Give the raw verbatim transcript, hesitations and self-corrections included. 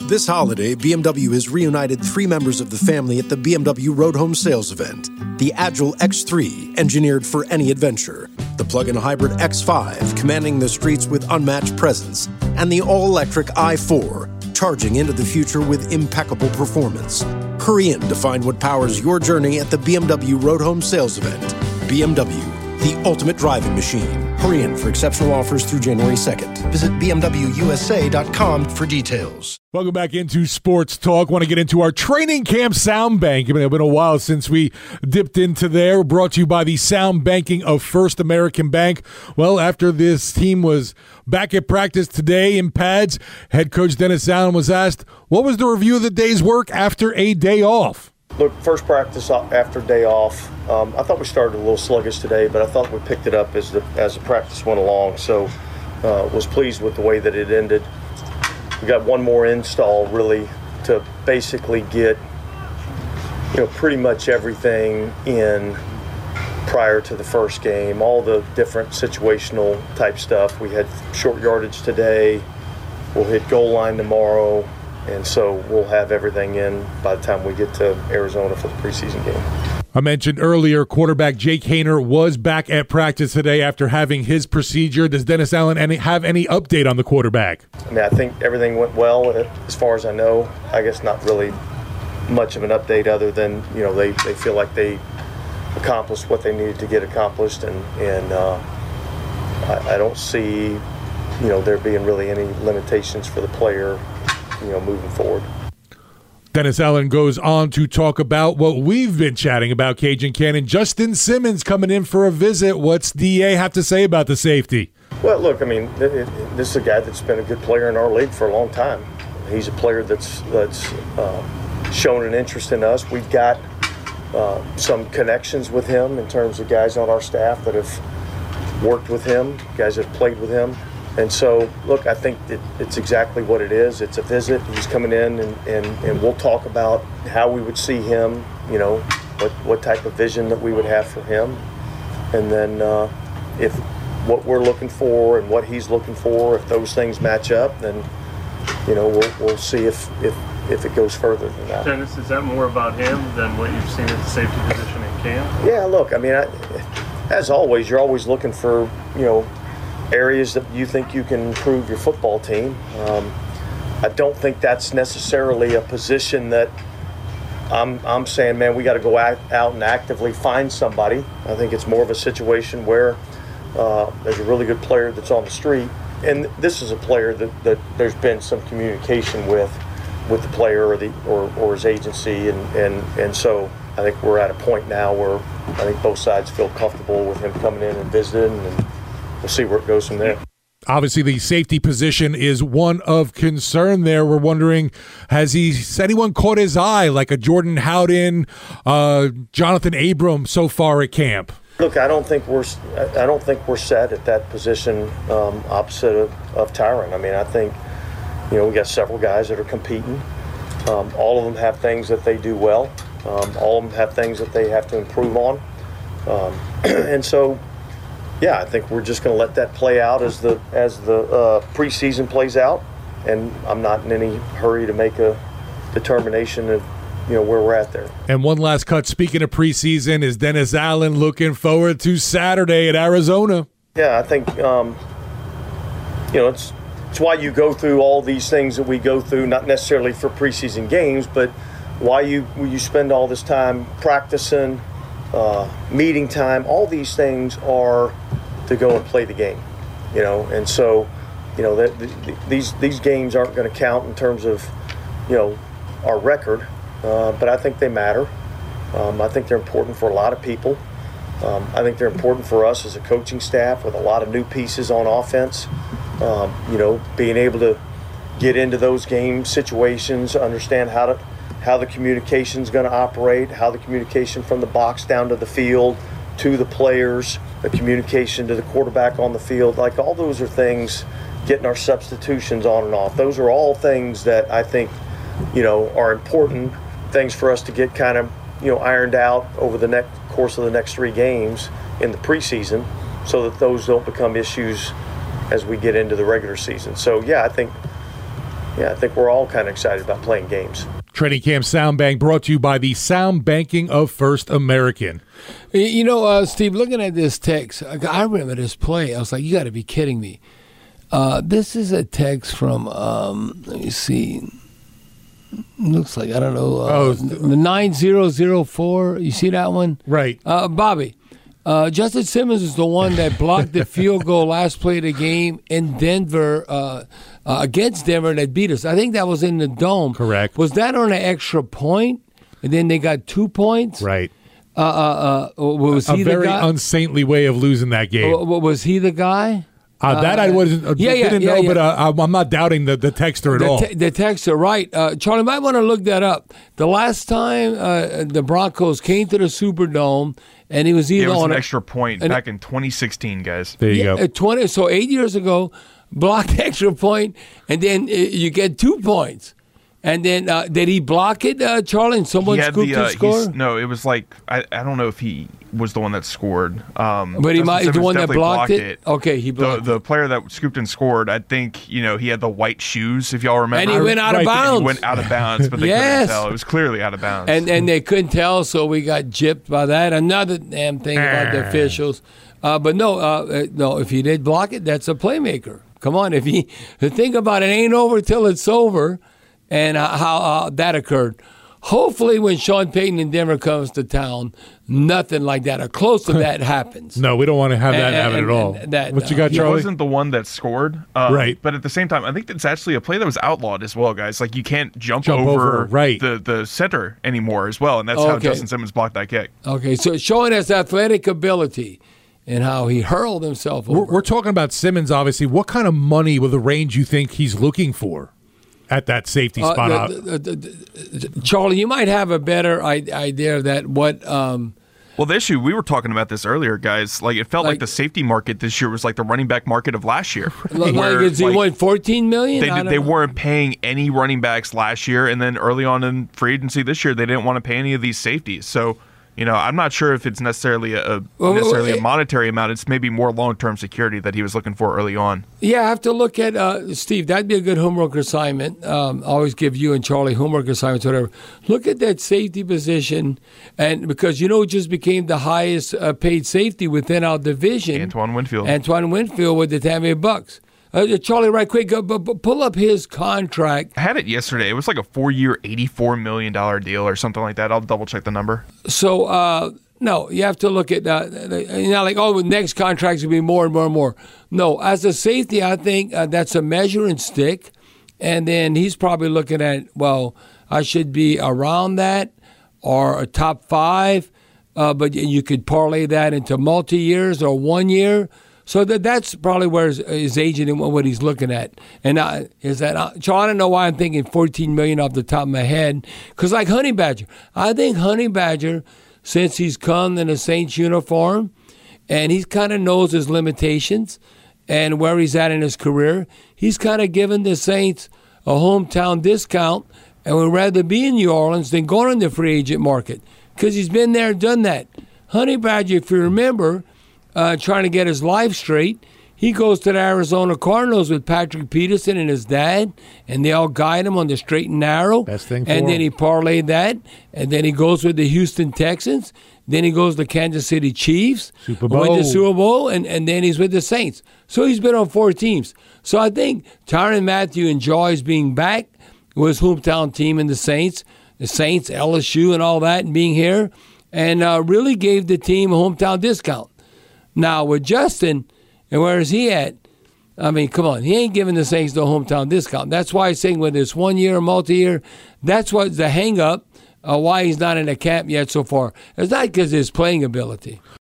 This holiday, B M W has reunited three members of the family at the B M W Road Home Sales event. The Agile X three, engineered for any adventure. The plug-in hybrid X five, commanding the streets with unmatched presence. And the all-electric i four, charging into the future with impeccable performance. Hurry in to find what powers your journey at the B M W Road Home Sales event. B M W, the ultimate driving machine. Hurry in for exceptional offers through January second. Visit B M W U S A dot com for details. Welcome back into Sports Talk. Want to get into our training camp sound bank. I mean, it's been a while since we dipped into there. Brought to you by the sound banking of First American Bank. Well, after this team was back at practice today in pads, head coach Dennis Allen was asked, what was the review of the day's work after a day off? Look, first practice after day off, um, I thought we started a little sluggish today, but I thought we picked it up as the as the practice went along. So uh, was pleased with the way that it ended. We got one more install really to basically get, you know, pretty much everything in prior to the first game, all the different situational type stuff. We had short yardage today. We'll hit goal line tomorrow. And so we'll have everything in by the time we get to Arizona for the preseason game. I mentioned earlier, quarterback Jake Haener was back at practice today after having his procedure. Does Dennis Allen any, have any update on the quarterback? I mean, I think everything went well as far as I know. I guess not really much of an update other than, you know, they, they feel like they accomplished what they needed to get accomplished. And, and uh, I, I don't see, you know, there being really any limitations for the player, you know, moving forward. Dennis Allen goes on to talk about what we've been chatting about, Cajun Cannon. Justin Simmons coming in for a visit. What's D A have to say about the safety? Well, look, I mean, this is a guy that's been a good player in our league for a long time. He's a player that's that's uh, shown an interest in us. We've got uh, some connections with him in terms of guys on our staff that have worked with him, guys that have played with him. And so, look, I think it, it's exactly what it is. It's a visit. He's coming in, and, and, and we'll talk about how we would see him, you know, what, what type of vision that we would have for him. And then uh, if what we're looking for and what he's looking for, if those things match up, then, you know, we'll, we'll see if, if, if it goes further than that. Dennis, is that more about him than what you've seen at the safety position in camp? Yeah, look, I mean, I, as always, you're always looking for, you know, areas that you think you can improve your football team. Um, I don't think that's necessarily a position that I'm, I'm saying, man, we got to go act, out and actively find somebody. I think it's more of a situation where uh, there's a really good player that's on the street, and this is a player that, that there's been some communication with, with the player or the or, or his agency, and, and, and so I think we're at a point now where I think both sides feel comfortable with him coming in and visiting, and we'll see where it goes from there. Obviously, the safety position is one of concern there. We're wondering, has he has anyone caught his eye, like a Jordan Howden, uh, Jonathan Abram so far at camp? Look, I don't think we're I don't think we're set at that position um, opposite of, of Tyron. I mean, I think, you know, we got several guys that are competing. Um, all of them have things that they do well. Um, all of them have things that they have to improve on, um, and so. Yeah, I think we're just going to let that play out as the as the uh, preseason plays out, and I'm not in any hurry to make a determination of, you know, where we're at there. And one last cut. Speaking of preseason, is Dennis Allen looking forward to Saturday at Arizona? Yeah, I think um, you know it's it's why you go through all these things that we go through, not necessarily for preseason games, but why you you spend all this time practicing. Uh, meeting time, all these things are to go and play the game, you know, and so, you know, that the, these these games aren't going to count in terms of, you know, our record, uh, but I think they matter. Um, I think they're important for a lot of people. Um, I think they're important for us as a coaching staff with a lot of new pieces on offense. Um, you know, being able to get into those game situations, understand how to. how the communication is going to operate, how the communication from the box down to the field, to the players, the communication to the quarterback on the field. Like, all those are things, getting our substitutions on and off. Those are all things that I think, you know, are important things for us to get kind of, you know, ironed out over the next course of the next three games in the preseason, so that those don't become issues as we get into the regular season. So, yeah, I think yeah, I think we're all kind of excited about playing games. Training Camp Sound Bank brought to you by the Sound Banking of First American. You know, uh, Steve, looking at this text, I remember this play. I was like, you got to be kidding me. Uh, this is a text from, um, let me see, looks like, I don't know, uh, oh, the nine zero zero four. You see that one? Right. Uh, Bobby, uh, Justin Simmons is the one that blocked the field goal last play of the game in Denver, uh, uh, against Denver that beat us. I think that was in the Dome. Correct. Was that on an extra point? And then they got two points? Right. Uh, uh, uh, was a he very the guy? unsaintly way of losing that game. Uh, was he the guy? Uh, that uh, I wasn't, uh, yeah, yeah, didn't yeah, know, yeah. but uh, I'm not doubting the, the texter at the all. Te- the texter, right. Uh, Charlie, might want to look that up. The last time uh, the Broncos came to the Superdome, and he was either It was on an a, extra point an, back in twenty sixteen, guys. There you yeah, go. uh, twenty, so eight years ago, blocked extra point, and then uh, you get two points. And then uh, did he block it, uh, Charlie, and someone He had scooped the, uh, and score? he's- No, it was like, I, I don't know if he was the one that scored. Um, But he Justin might the Simmons one that definitely blocked it? Okay, he The, blocked the player that scooped and scored, I think, you know, he had the white shoes, if y'all remember. And he went out Right, of but he bounds. He went out of bounds, but they Yes. couldn't tell. It was clearly out of bounds. And and they couldn't tell, so we got gypped by that. Another damn thing about the officials. Uh, but no, uh, uh, no. If he did block it, that's a playmaker. Come on, if he the thing about it ain't over till it's over, and uh, how uh, that occurred. Hopefully, when Sean Payton in Denver comes to town, nothing like that or close to that happens. No, we don't want to have that And- happen and- at all. and that, what you uh, got, he Charlie? wasn't the one that scored. Um, Right. But at the same time, I think that's actually a play that was outlawed as well, guys. Like, you can't jump, Jump over, over, right. the, the center anymore as well, and that's how Okay. Justin Simmons blocked that kick. Okay, so showing his athletic ability and how he hurled himself over. We're, we're talking about Simmons, obviously. What kind of money with the range you think he's looking for at that safety Uh, spot? the- out? the- the- the- Charlie, you might have a better I- idea of that. What? Um, Well, the issue, we were talking about this earlier, guys. Like, it felt like, Like- the safety market this year was like the running back market of last year. like, Where, is he like, won fourteen million? They, I did, don't they know. weren't paying any running backs last year, and then early on in free agency this year, they didn't want to pay any of these safeties. So, you know, I'm not sure if it's necessarily a, a Well, necessarily well, a monetary amount. It's maybe more long-term security that he was looking for early on. Yeah, I have to look at uh, Steve. That'd be a good homework assignment. Um, I always give you and Charlie homework assignments, whatever. Look at that safety position, and because you know, who just became the highest uh, paid safety within our division, Antoine Winfield. Antoine Winfield with the Tampa Bay Bucks. Uh, Charlie, right quick, go, bu- bu- pull up his contract. I had it yesterday. It was like a four-year, eighty-four million dollars deal or something like that. I'll double-check the number. So, uh, no, you have to look at uh, you know, like, oh, the next contract's going to be more and more and more. No, as a safety, I think uh, that's a measuring stick. And then he's probably looking at, well, I should be around that or a top five, uh, but you could parlay that into multi-years or one year. So that that's probably where his, his agent and what he's looking at. And uh, is that, uh, so I don't know why I'm thinking fourteen million dollars off the top of my head. Because like Honey Badger, I think Honey Badger, since he's come in a Saints uniform, and he kind of knows his limitations and where he's at in his career, he's kind of given the Saints a hometown discount and would rather be in New Orleans than going in the free agent market because he's been there, done that. Honey Badger, if you remember, uh, trying to get his life straight, he goes to the Arizona Cardinals with Patrick Peterson and his dad, and they all guide him on the straight and narrow. Best thing for and then him. he parlayed that, and then he goes with the Houston Texans. Then he goes to Kansas City Chiefs, Super win Bowl. the Super Bowl, and, and then he's with the Saints. So he's been on four teams. So I think Tyrann Mathieu enjoys being back with his hometown team and the Saints, the Saints, L S U, and all that, and being here, and uh, really gave the team a hometown discount. Now with Justin, and where is he at? I mean, come on, he ain't giving the Saints no hometown discount. That's why I'm saying with this one year or multi-year, that's what's the hang-up, uh, why he's not in the camp yet so far. It's not because of his playing ability.